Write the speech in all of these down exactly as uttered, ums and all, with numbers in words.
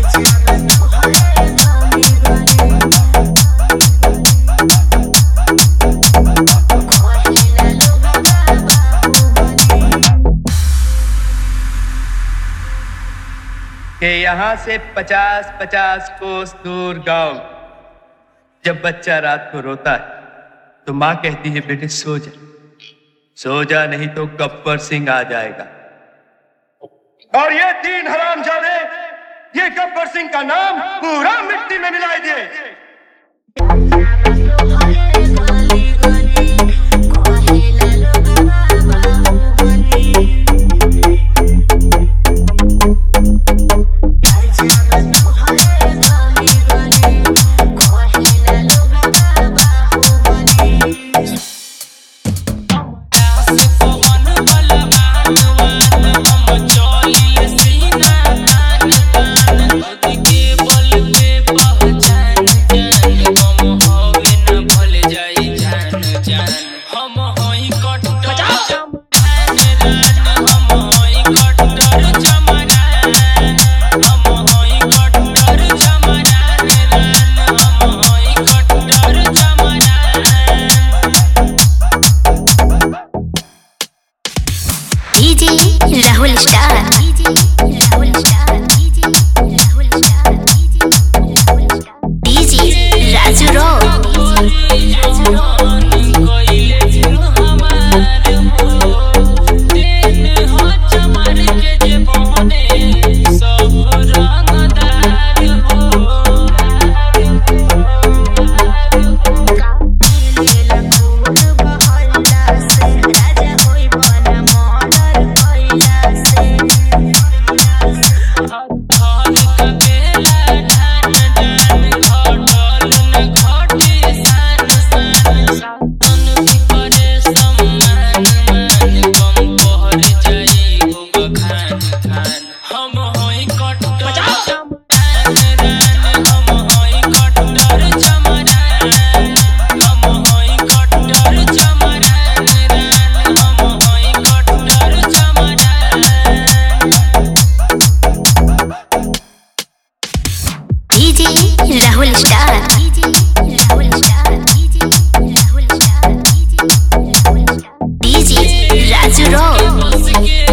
कि यहाँ से पचास पचास कोस दूर गांव जब बच्चा रात को रोता है तो माँ कहती है बेटे सो जा, सो जा नहीं तो गब्बर सिंह आ जाएगा। और ये तीन हरामजादे ये गब्बर सिंह का नाम पूरा मिट्टी में मिला दिए। Rahul star Rahul star Rahul star DJ Raju rock Raju rock Rahul star Rahul star Rahul star DJ Raju rock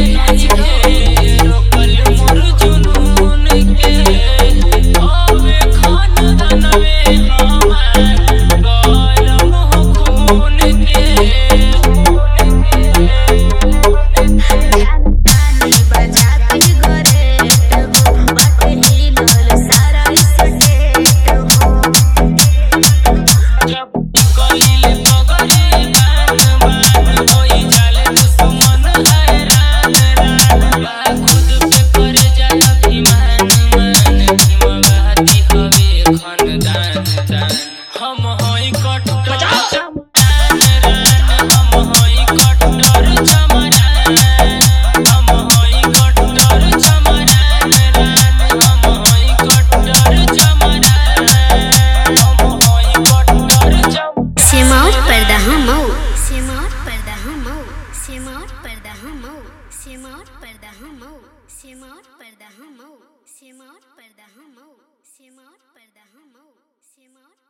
सिमार पर्दा हमो सिमार पर्दा हमो सिमार पर्दा हमो सिमार पर्दा हमो सिमार पर्दा हमो सिमार